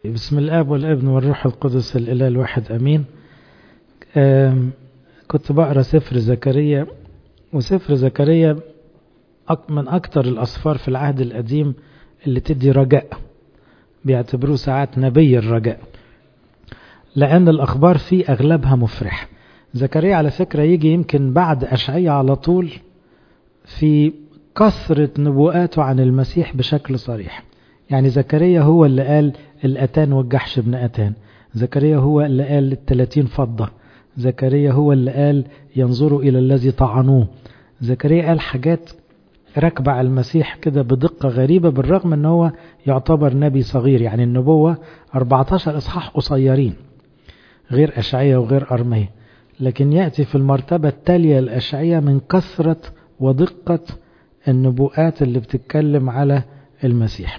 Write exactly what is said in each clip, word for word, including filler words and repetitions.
بسم الآب والابن والروح القدس الإله الواحد أمين. كنت بقرأ سفر زكريا، وسفر زكريا من أكتر الأسفار في العهد القديم اللي تدي رجاء، بيعتبروه ساعات نبي الرجاء، لأن الأخبار فيه أغلبها مفرح. زكريا على فكرة يجي يمكن بعد أشعياء على طول في كثرة نبوءاته عن المسيح بشكل صريح. يعني زكريا هو اللي قال الأتان والجحش بن أتان، زكريا هو اللي قال الثلاثين فضة، زكريا هو اللي قال ينظروا إلى الذي طعنوه. زكريا قال حاجات ركبة على المسيح كده بدقة غريبة، بالرغم أنه هو يعتبر نبي صغير. يعني النبوة أربعة عشر إصحاح قصيرين غير أشعياء وغير أرميا، لكن يأتي في المرتبة التالية الأشعياء من كثرة ودقة النبوءات اللي بتتكلم على المسيح.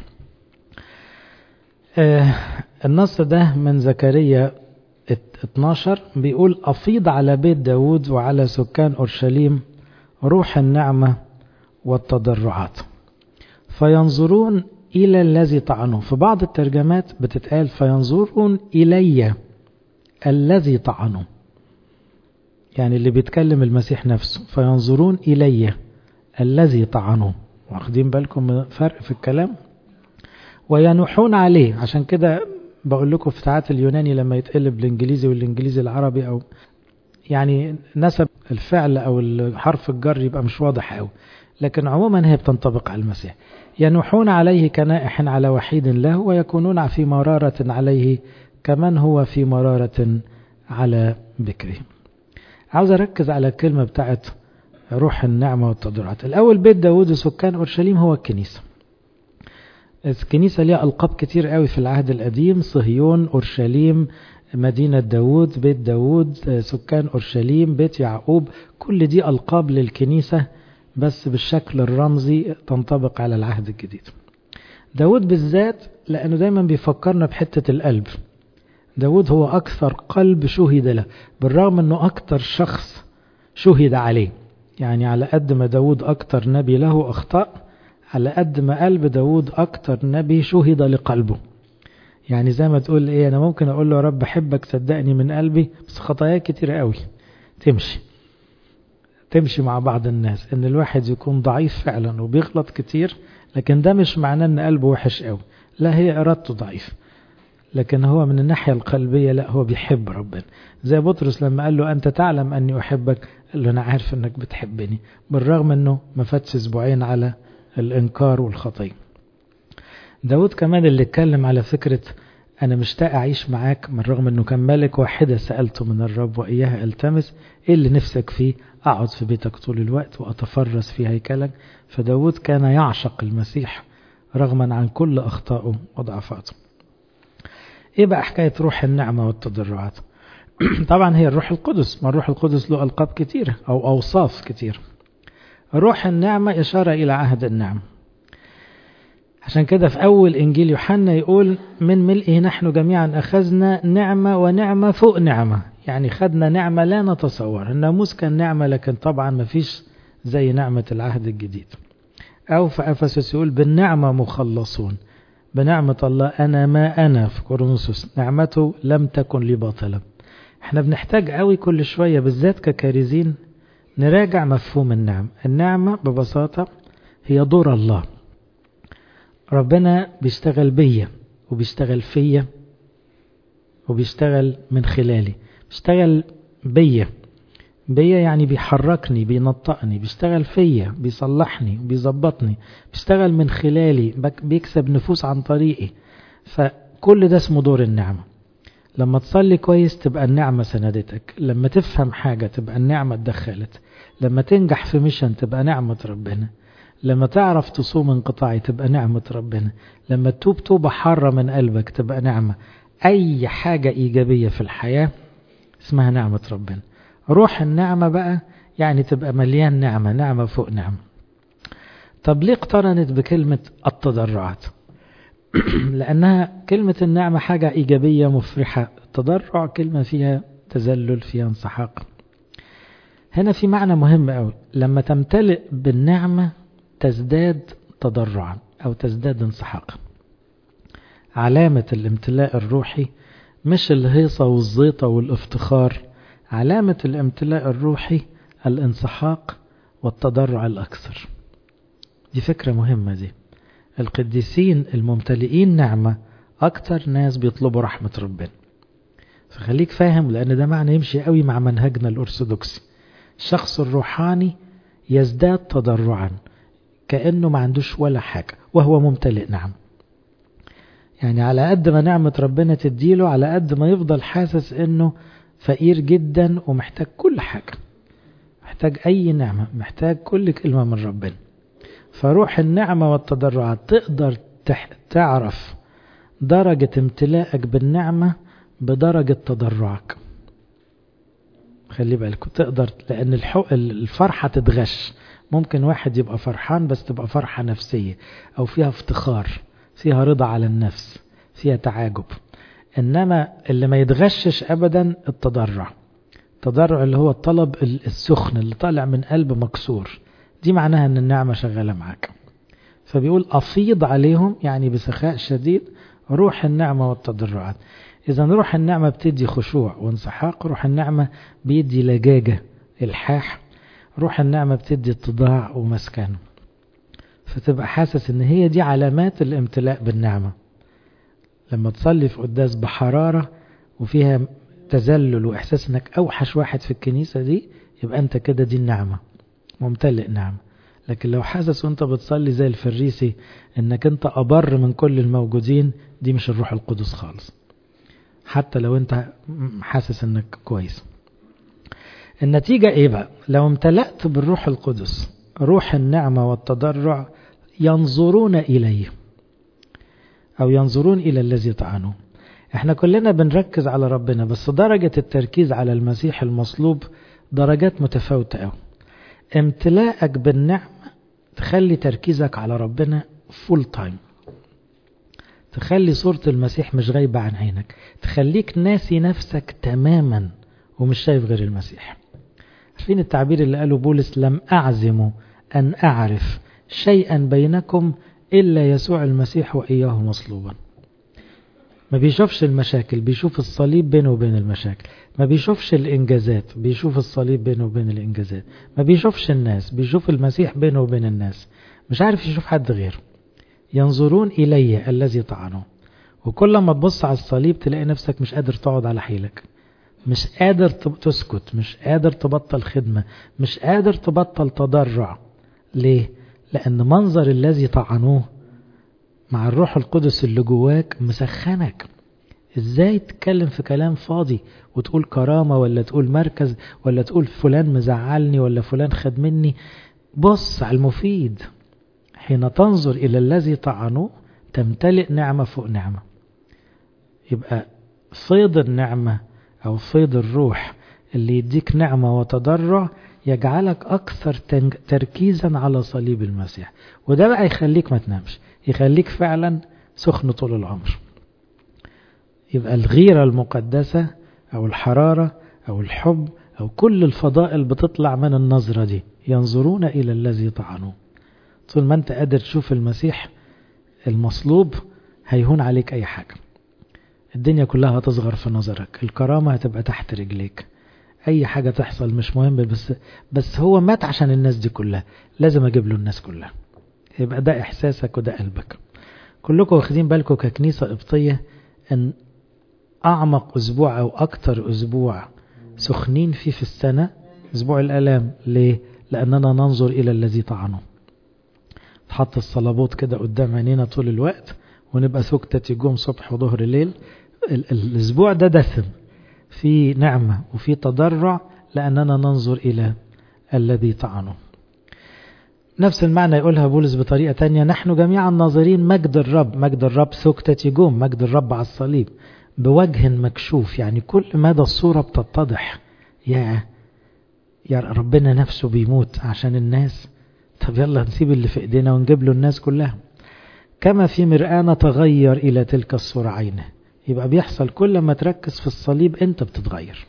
آه النص ده من زكريا اتناشر بيقول: أفيض على بيت داود وعلى سكان أورشليم روح النعمة والتضرعات فينظرون إلى الذي طعنوه. في بعض الترجمات بتتقال فينظرون إلي الذي طعنوه، يعني اللي بيتكلم المسيح نفسه، فينظرون إلي الذي طعنوه. واخدين بالكم من فرق في الكلام؟ وينوحون عليه. عشان كده بقول لكم في ساعات اليوناني لما يتقلب الانجليزي والانجليزي العربي، او يعني نسب الفعل او الحرف الجر يبقى مش واضح قوي، لكن عموما هي بتنطبق على المسيح. ينوحون عليه كنائح على وحيد له، ويكونون في مرارة عليه كمن هو في مرارة على بكره. عاوز اركز على الكلمة بتاعت روح النعمة والتضرعات. الاول بيت داود وسكان اورشليم هو الكنيسة. الكنيسة ليها ألقاب كتير قوي في العهد القديم: صهيون، أورشليم، مدينة داود، بيت داود، سكان أورشليم، بيت يعقوب. كل دي ألقاب للكنيسة بس بالشكل الرمزي تنطبق على العهد الجديد. داود بالذات لأنه دايما بيفكرنا بحتة القلب. داود هو أكثر قلب شهد له، بالرغم أنه أكثر شخص شهد عليه. يعني على قد ما داود أكثر نبي له أخطاء، على قد ما قلب داود أكتر نبي شهد لقلبه. يعني زي ما تقول إيه، أنا ممكن أقول له يا رب حبك صدقني من قلبي، بس خطايا كتير قوي تمشي تمشي مع بعض الناس. إن الواحد يكون ضعيف فعلا وبيغلط كتير، لكن ده مش معناه إن قلبه وحش قوي، لا، هي إرادته ضعيف، لكن هو من الناحية القلبية لا، هو بيحب ربنا. زي بطرس لما قال له أنت تعلم أني أحبك، قال له أنا عارف أنك بتحبني، بالرغم أنه ما فاتش أسبوعين على الإنكار والخطية. داود كمان اللي اتكلم على فكرة أنا مشتاق أعيش معاك، من رغم أنه كان ملك واحدة سألته من الرب وإياها التمس، إيه اللي نفسك فيه؟ أقعد في بيتك طول الوقت وأتفرس في هيكلك. فداود كان يعشق المسيح رغما عن كل أخطائه وضعفاته. إيه بقى حكاية روح النعمة والتضرعات؟ طبعا هي الروح القدس، ما الروح القدس له ألقاب كتير أو أوصاف كتير. روح النعمة إشارة إلى عهد النعم. عشان كده في أول إنجيل يوحنا يقول من ملئه نحن جميعا أخذنا نعمة ونعمة فوق نعمة. يعني خدنا نعمة لا نتصور. الناموس كان نعمة، لكن طبعا ما فيش زي نعمة العهد الجديد. أو في أفسس يقول بالنعمة مخلصون، بنعمة الله أنا ما أنا. في كورنثوس نعمته لم تكن لي باطلة. احنا بنحتاج قوي كل شوية بالذات ككارزين نراجع مفهوم النعم. النعمة ببساطة هي دور الله. ربنا بيشتغل بيا وبيشتغل فيا وبيشتغل من خلالي. بيشتغل بيا بيا يعني بيحركني، بينطقني، بيشتغل فيا، بيصلحني، بيظبطني. بيشتغل من خلالي، بيكسب نفوس عن طريقي. فكل ده اسمه دور النعمة. لما تصلي كويس تبقى النعمة سندتك، لما تفهم حاجة تبقى النعمة اتدخلت، لما تنجح في ميشن تبقى نعمة ربنا، لما تعرف تصوم انقطاعي تبقى نعمة ربنا، لما تتوب توبة حارة من قلبك تبقى نعمة. أي حاجة إيجابية في الحياة اسمها نعمة ربنا. روح النعمة بقى يعني تبقى مليان نعمة، نعمة فوق نعمة. طب ليه اقترنت بكلمة التضرعات؟ لأنها كلمة النعمة حاجة إيجابية مفرحة، التضرع كلمة فيها تذلل، فيها انسحاق. هنا في معنى مهم أوي، لما تمتلئ بالنعمة تزداد تضرعا أو تزداد انسحاقا. علامة الامتلاء الروحي مش الهيصة والزيطة والافتخار. علامة الامتلاء الروحي الانسحاق والتضرع الأكثر. دي فكرة مهمة دي. القديسين الممتلئين نعمة أكتر ناس بيطلبوا رحمة ربنا. فخليك فاهم، لأن ده معنى يمشي قوي مع منهجنا الأرثوذكسي. الشخص الروحاني يزداد تضرعا كأنه ما عندوش ولا حاجة وهو ممتلئ نعم. يعني على قد ما نعمة ربنا تديله، على قد ما يفضل حاسس انه فقير جدا ومحتاج كل حاجة، محتاج اي نعمة، محتاج كل كلمة من ربنا. فروح النعمة والتضرعات تقدر تعرف درجة امتلاءك بالنعمة بدرجة تضرعك. خلي بالك تقدر، لأن الفرحة تتغش. ممكن واحد يبقى فرحان بس تبقى فرحة نفسية أو فيها افتخار، فيها رضا على النفس، فيها تعاجب. إنما اللي ما يتغشش أبدا التضرع. التضرع اللي هو الطلب السخن اللي طالع من قلب مكسور، دي معناها أن النعمة شغالة معك. فبيقول أفيض عليهم، يعني بسخاء شديد، روح النعمة والتضرعات. إذا روح النعمة بتدي خشوع وانسحاق، روح النعمة بيدي لجاجة الحاح، روح النعمة بتدي اتضاع ومسكنه. فتبقى حاسس ان هي دي علامات الامتلاء بالنعمة. لما تصلي في قداس بحرارة وفيها تذلل واحساس انك اوحش واحد في الكنيسة دي، يبقى انت كده دي النعمة، ممتلئ نعمة. لكن لو حاسس وانت بتصلي زي الفريسي انك انت ابر من كل الموجودين، دي مش الروح القدس خالص، حتى لو انت حاسس انك كويس. النتيجة ايه بقى؟ لو امتلأت بالروح القدس، روح النعمة والتضرع، ينظرون إليه أو ينظرون إلى الذي طعنوه. احنا كلنا بنركز على ربنا، بس درجة التركيز على المسيح المصلوب درجات متفاوتة أوي. امتلاءك بالنعمة تخلي تركيزك على ربنا فول تايم، تخلي صورة المسيح مش غايبة عن عينك، تخليك ناسي نفسك تماما ومش شايف غير المسيح. عارفين التعبير اللي قاله بولس؟ لم أعزم أن أعرف شيئا بينكم إلا يسوع المسيح وإياه مصلوبا. ما بيشوفش المشاكل، بيشوف الصليب بينه وبين المشاكل. ما بيشوفش الإنجازات، بيشوف الصليب بينه وبين الإنجازات. ما بيشوفش الناس، بيشوف المسيح بينه وبين الناس. مش عارف يشوف حد غيره. ينظرون إلي الذي طعنوه. وكل ما تبص على الصليب تلاقي نفسك مش قادر تقعد على حيلك، مش قادر تسكت، مش قادر تبطل خدمة، مش قادر تبطل تضرع. ليه؟ لأن منظر الذي طعنوه مع الروح القدس اللي جواك مسخنك. ازاي تتكلم في كلام فاضي وتقول كرامة، ولا تقول مركز، ولا تقول فلان مزعلني، ولا فلان خد مني؟ بص على المفيد. حين تنظر إلى الذي طعنوه تمتلئ نعمة فوق نعمة. يبقى فيض النعمة أو فيض الروح اللي يديك نعمة وتضرع يجعلك أكثر تركيزا على صليب المسيح. وده بقى يخليك ما تنامش، يخليك فعلا سخن طول العمر. يبقى الغيرة المقدسة أو الحرارة أو الحب أو كل الفضائل بتطلع من النظرة دي. ينظرون إلى الذي طعنوه. طول ما أنت قادر تشوف المسيح المصلوب هيهون عليك أي حاجة. الدنيا كلها هتصغر في نظرك، الكرامة هتبقى تحت رجليك، أي حاجة تحصل مش مهم. بس بس هو مات عشان الناس دي كلها، لازم أجيب له الناس كلها. يبقى ده إحساسك وده قلبك. كلكم واخدين بالكم ككنيسة قبطية أن أعمق أسبوع أو أكتر أسبوع سخنين فيه في السنة أسبوع الآلام. ليه؟ لأننا ننظر إلى الذي طعنه. تحط الصلابوت كده قدام عينينا طول الوقت ونبقى سكتة يجوم صبح وظهر ليل. الأسبوع ده دسم، في نعمة وفي تضرع، لأننا ننظر إلى الذي طعنه. نفس المعنى يقولها بولس بطريقة تانية: نحن جميعا ناظرين مجد الرب. مجد الرب سكتة يجوم، مجد الرب على الصليب بوجه مكشوف. يعني كل مدى الصورة بتتضح. يا يا ربنا نفسه بيموت عشان الناس. طب يلا نسيب اللي في ايدينا ونجيب له الناس كلها. كما في مرآة تغير إلى تلك الصورة عينه. يبقى بيحصل كل ما تركز في الصليب أنت بتتغير،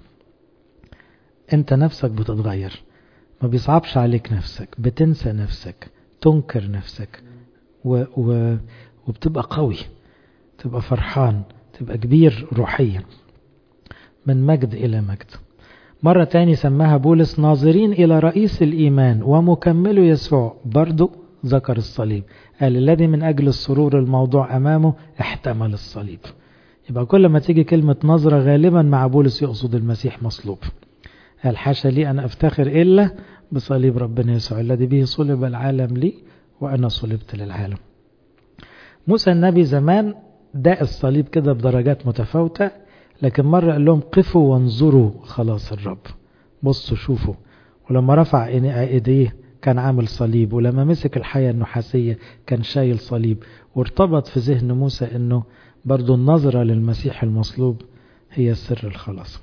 أنت نفسك بتتغير. ما بيصعبش عليك نفسك، بتنسى نفسك، تنكر نفسك و... و... وبتبقى قوي. تبقى فرحان، تبقى كبير روحيا، من مجد إلى مجد. مرة تاني سماها بولس ناظرين إلى رئيس الإيمان ومكمله يسوع، برضو ذكر الصليب، قال الذي من أجل السرور الموضوع أمامه احتمل الصليب. يبقى كل ما تيجي كلمة نظرة غالبا مع بولس يقصد المسيح مصلوب. قال حاشا لي أن أفتخر إلا بصليب ربنا يسوع الذي به صلب العالم لي وأنا صلبت للعالم. موسى النبي زمان داء الصليب كده بدرجات متفاوتة، لكن مرة قال لهم قفوا وانظروا خلاص الرب، بصوا شوفوا. ولما رفع ايديه كان عامل صليب، ولما مسك الحياة النحاسية كان شايل صليب. وارتبط في ذهن موسى انه برضو النظرة للمسيح المصلوب هي سر الخلاص.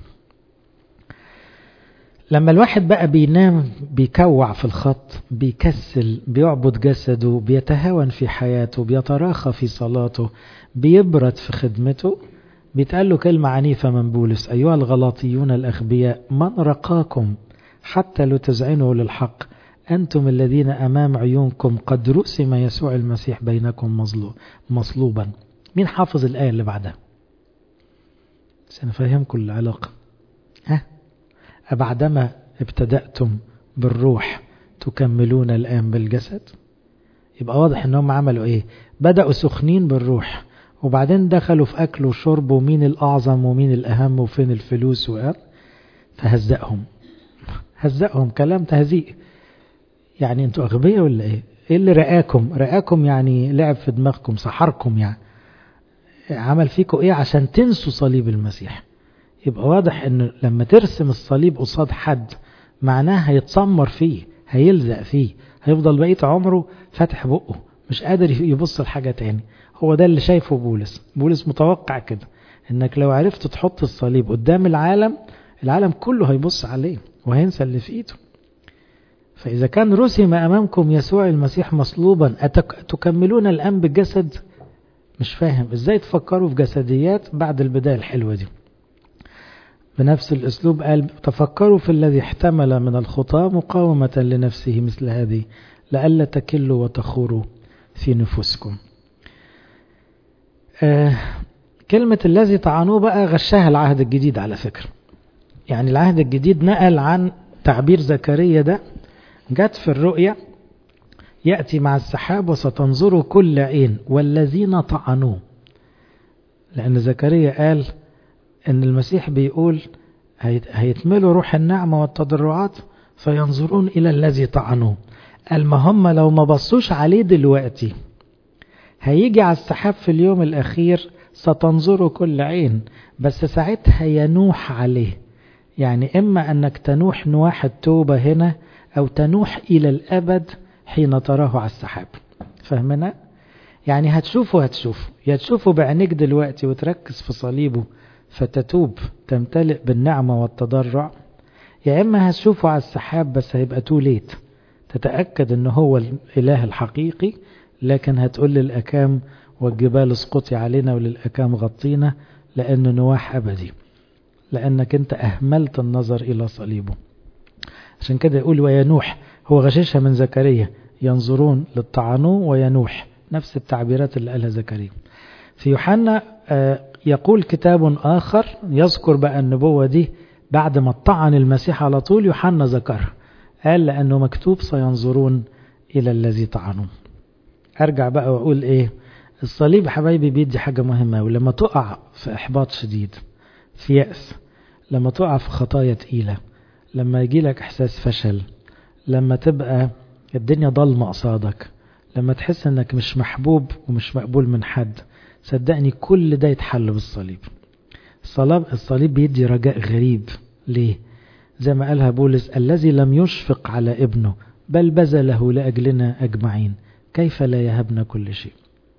لما الواحد بقى بينام بيكوع في الخط، بيكسل، بيعبد جسده، بيتهاون في حياته، بيتراخى في صلاته، بيبرد في خدمته، بيتقال له كلمة عنيفة من بولس: أيها الغلاطيون الأغبياء من رقاكم حتى لو تزعنوا للحق، أنتم الذين أمام عيونكم قد رسم يسوع المسيح بينكم مصلوبا. مين حافظ الآية اللي بعدها؟ سنفهمكم العلاقة. ها؟ أبعدما ابتدأتم بالروح تكملون الآن بالجسد. يبقى واضح أنهم عملوا إيه؟ بدأوا سخنين بالروح، وبعدين دخلوا في أكل وشرب، ومين الأعظم ومين الأهم وفين الفلوس وقال، فهزأهم هزأهم كلام تهزيء. يعني أنتوا أغبياء ولا إيه؟ إيه اللي رآكم؟ رآكم يعني لعب في دماغكم، سحركم، يعني عمل فيكم إيه عشان تنسوا صليب المسيح. يبقى واضح أنه لما ترسم الصليب قصاد حد معناه هيتسمر فيه، هيلزق فيه، هيفضل بقية عمره فاتح بقه مش قادر يبص لحاجة تاني. هو ده اللي شايفه بولس. بولس متوقع كده، انك لو عرفت تحط الصليب قدام العالم، العالم كله هيبص عليه وهينسى اللي في ايده. فإذا كان رسم أمامكم يسوع المسيح مصلوبا أتكملون الآن بالجسد؟ مش فاهم ازاي تفكروا في جسديات بعد البداية الحلوة دي. بنفس الأسلوب قال: تفكروا في الذي احتمل من الخطاة مقاومة لنفسه مثل هذه لئلا تكلوا وتخوروا في نفوسكم. آه كلمة الذي طعنوه بقى غشاها العهد الجديد على فكرة. يعني العهد الجديد نقل عن تعبير زكريا ده، جت في الرؤيا: يأتي مع السحاب وستنظر كل عين والذين طعنوه. لأن زكريا قال ان المسيح بيقول هيتملوا روح النعمة والتضرعات فينظرون الى الذي طعنوه. قال ما هم لو ما بصوش عليه دلوقتي هيجي على السحاب في اليوم الاخير ستنظر كل عين، بس ساعتها ينوح عليه. يعني اما انك تنوح نواح التوبة هنا، او تنوح الى الابد حين تراه على السحاب. فهمنا؟ يعني هتشوفه هتشوفه يا تشوفه بعينيك دلوقتي وتركز في صليبه فتتوب تمتلئ بالنعمة والتضرع، يا إما هتشوفه على السحاب بس هيبقى توليت تتأكد أنه هو الإله الحقيقي، لكن هتقول للأكام والجبال اسقطي علينا وللأكام غطينا، لأنه نواح أبدي، لأنك أنت أهملت النظر إلى صليبه. عشان كده يقول وينوح، هو غششها من زكريا: ينظرون للطعنوه وينوح، نفس التعبيرات اللي قالها زكريا. في يوحنا يقول كتاب آخر يذكر بقى النبوة دي بعد ما طعن المسيح على طول، يوحنا ذكرها، قال لأنه مكتوب سينظرون إلى الذي طعنوه. أرجع بقى وأقول إيه؟ الصليب حبايبي بيدي حاجة مهمة، ولما تقع في إحباط شديد، في يأس، لما تقع في خطايا تقيلة، لما يجي لك إحساس فشل، لما تبقى الدنيا ضلمة قصادك، لما تحس أنك مش محبوب ومش مقبول من حد، صدقني كل ده يتحل بالصليب. الصليب الصليب بيدي رجاء غريب. ليه؟ زي ما قالها بولس: الذي لم يشفق على ابنه بل بذله لأجلنا أجمعين كيف لا يهبنا كل شيء.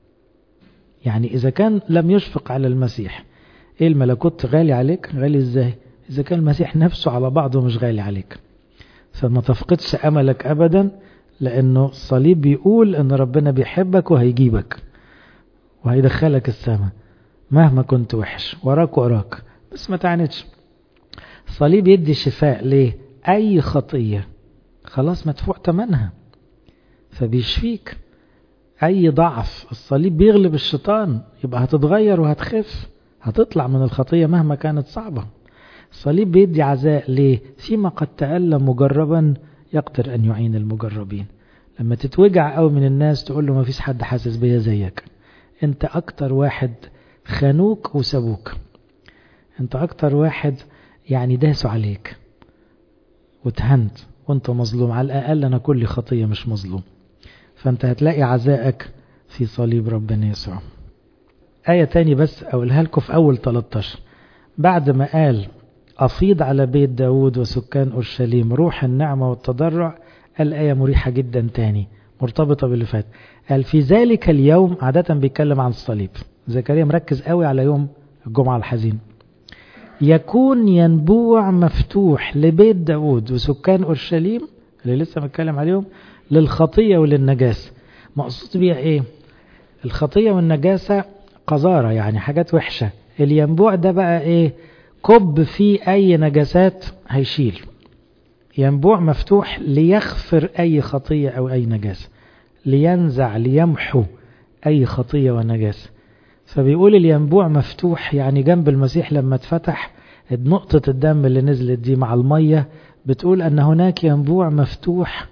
يعني إذا كان لم يشفق على المسيح، إيه الملكوت غالي عليك؟ غالي إزاي؟ إذا كان المسيح نفسه على بعضه مش غالي عليك. فما تفقدش أملك أبدا، لأنه الصليب بيقول أن ربنا بيحبك وهيجيبك وهيدخلك السماء مهما كنت وحش، وراك وراك، بس ما تعنيتش. الصليب يدي شفاء. ليه؟ أي خطية خلاص مدفوع ثمنها فبيشفيك. أي ضعف الصليب بيغلب الشيطان، يبقى هتتغير وهتخف، هتطلع من الخطية مهما كانت صعبة. الصليب بيدي عزاء ليه؟ فيما قد تألم مجربا يقدر أن يعين المجربين. لما تتوجع قوي من الناس تقول له ما فيش حد حاسس بيا زيك، انت اكتر واحد خانوك وسابوك، انت اكتر واحد يعني داسوا عليك وتهنت وانت مظلوم، على الاقل انا كل خطية مش مظلوم. فانت هتلاقي عزائك في صليب ربنا يسوع. آية تاني بس اقولها لكم في اول ثلاثة عشر، بعد ما قال افيض على بيت داود وسكان اورشليم روح النعمة والتضرع، الآية مريحة جدا تاني مرتبطة باللي فات. قال في ذلك اليوم، عادة بيتكلم عن الصليب، زكريا مركز قوي على يوم الجمعة الحزين، يكون ينبوع مفتوح لبيت داود وسكان أورشليم اللي لسه متكلم عليهم للخطية وللنجاسة. مقصود بيها ايه؟ الخطية والنجاسة قذارة، يعني حاجات وحشة. الينبوع ده بقى ايه؟ كب فيه اي نجاسات هيشيل. ينبوع مفتوح ليغفر أي خطية أو أي نجاسة، لينزع ليمحو أي خطية ونجاسة. فبيقول الينبوع مفتوح، يعني جنب المسيح لما اتفتح نقطة الدم اللي نزلت دي مع المية، بتقول أن هناك ينبوع مفتوح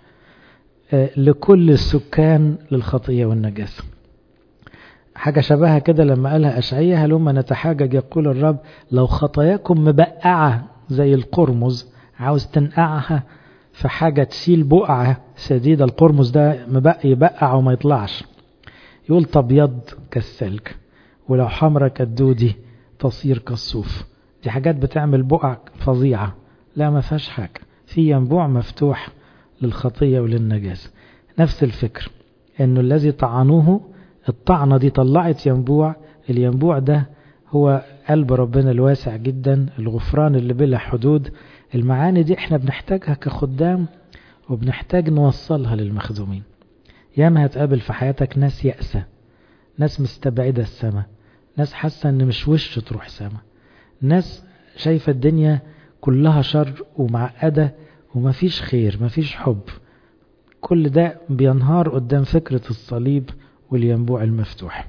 لكل السكان للخطية والنجاسة. حاجة شبهها كده لما قالها أشعية، هلما نتحاجج يقول الرب لو خطاياكم مبقعة زي القرمز، عاوز تنقعها في حاجة تشيل بقعة شديدة، القرمز ده مبقى يبقع وما يطلعش، يقول تبيض كالثلج، ولو حمرة كالدودي تصير كالصوف. دي حاجات بتعمل بقع فظيعة، لا ما فيهاش حاجة، في ينبوع مفتوح للخطية وللنجاسة. نفس الفكر انه الذي طعنوه، الطعنة دي طلعت ينبوع، الينبوع ده هو قلب ربنا الواسع جدا، الغفران اللي بلا حدود. المعاني دي احنا بنحتاجها كخدام وبنحتاج نوصلها للمخدومين. ياما هتقابل في حياتك ناس يأسة، ناس مستبعدة السماء، ناس حاسة ان مش وش تروح سما، ناس شايفة الدنيا كلها شر ومعقدة ومفيش خير مفيش حب. كل ده بينهار قدام فكرة الصليب والينبوع المفتوح.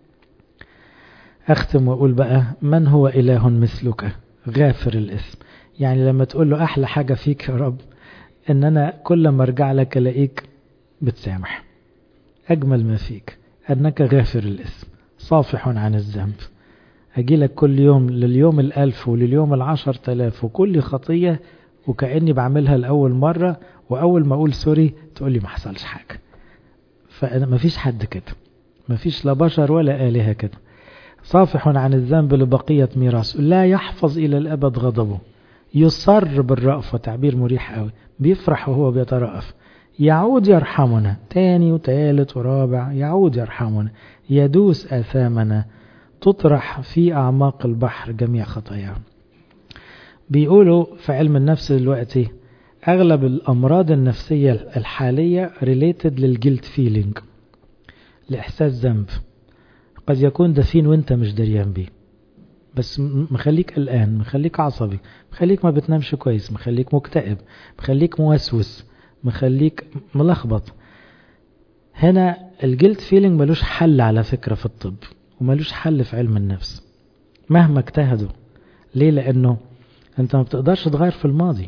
أختم وأقول بقى من هو إله مثلك غافر الإثم. يعني لما تقول له أحلى حاجة فيك يا رب إن أنا كل ما أرجع لك ألاقيك بتسامح، أجمل ما فيك أنك غافر الإثم صافح عن الذنب. أجي لك كل يوم لليوم الألف ولليوم العشر تلاف وكل خطية وكأني بعملها لأول مرة، وأول ما أقول سوري تقول لي ما حصلش حاجة. فأنا ما فيش حد كده، ما فيش لا بشر ولا آلهة كده. صافح عن الذنب لبقية ميراث، لا يحفظ إلى الأبد غضبه، يصر بالرأفة، تعبير مريح قوي، بيفرح وهو بيترأف، يعود يرحمنا، تاني وتالت ورابع يعود يرحمنا، يدوس آثامنا، تطرح في أعماق البحر جميع خطاياهم. بيقولوا في علم النفس دلوقتي أغلب الأمراض النفسية الحالية related للجلد فيلينج، لإحساس ذنب، قد يكون دفين وانت مش دريان بيه، بس مخليك قلقان، مخليك عصبي، مخليك ما بتنامش كويس، مخليك مكتئب، مخليك موسوس، مخليك ملخبط. هنا الجلد فيلينج ملوش حل على فكرة في الطب، وملوش حل في علم النفس مهما اجتهدوا. ليه؟ لأنه انت ما بتقدرش تغير في الماضي،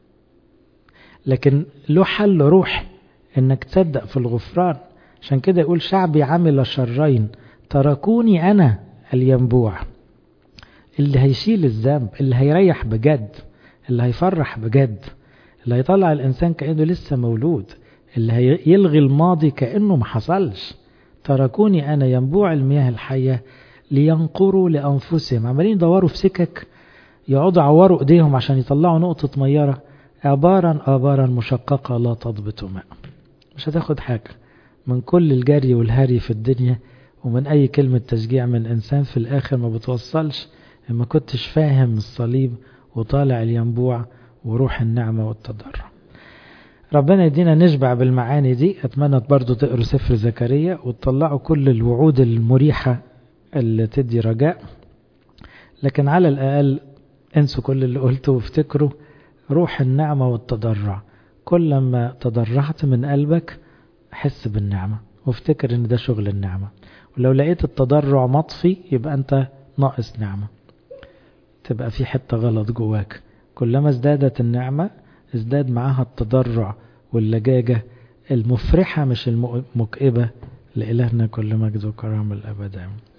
لكن له حل روحي انك تصدق في الغفران. عشان كده يقول شعبي عمل شرين تركوني أنا الينبوع، اللي هيشيل الذنب، اللي هيريح بجد، اللي هيفرح بجد، اللي هيطلع الإنسان كأنه لسه مولود، اللي هيلغي الماضي كأنه ما حصلش. تركوني أنا ينبوع المياه الحية لينقروا لأنفسهم، عمالين يدوروا في سكك يقعدوا عوروا ايديهم عشان يطلعوا نقطة ميارة، عبارا آبارا مشققة لا تضبط ماء. مش هتاخد حاجة من كل الجري والهري في الدنيا ومن أي كلمة تشجيع من إنسان، في الآخر ما بتوصلش إما كنتش فاهم الصليب وطالع الينبوع وروح النعمة والتضرع. ربنا يدينا نشبع بالمعاني دي. أتمنى برضو تقروا سفر زكريا وتطلعوا كل الوعود المريحة اللي تدي رجاء، لكن على الأقل انسوا كل اللي قلته وافتكروا روح النعمة والتضرع. كل ما تضرعت من قلبك حس بالنعمة وافتكر ان ده شغل النعمة. ولو لقيت التضرع مطفي يبقى انت ناقص نعمة، تبقى في حتة غلط جواك. كلما ازدادت النعمة ازداد معاها التضرع واللجاجة المفرحة مش المكئبة. لإلهنا كل مجد وكرم الأبد.